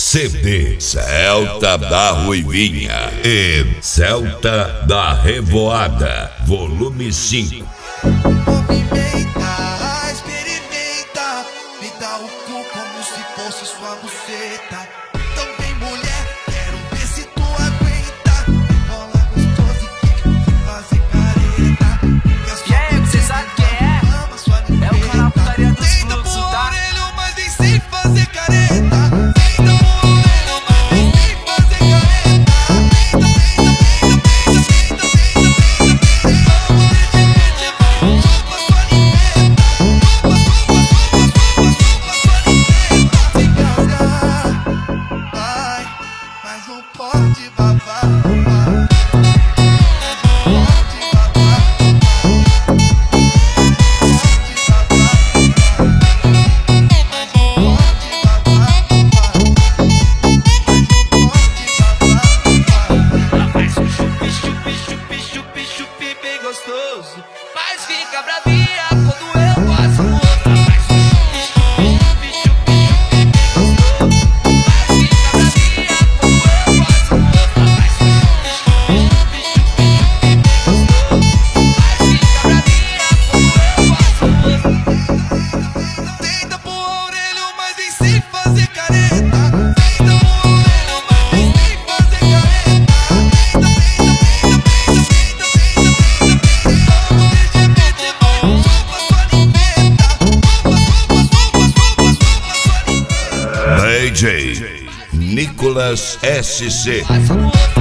CD Celta da Ruivinha e Celta da Revoada, volume 5. Movimenta, experimenta, me dá o cu como se fosse sua buceta. Então vem mulher, quero ver se tu aguenta. Rola gostoso e fazer careta. E aí, você sabe quem é? É o canal Putaria dos Fluxos, tá? Mas nem sem fazer careta. Mas não pode babar. Gostoso, mas fica bravinha quando eu faço outra. Mas bicho, bem gostoso, mas fica bravinha quando eu faço outra. Mas bicho, bem gostoso, mas fica bravinha quando eu faço outra. Tenta pro orelho, mas nem sem fazer careta. Tenta pro orelho, mas nem sem fazer careta. DJ Nicolas SC.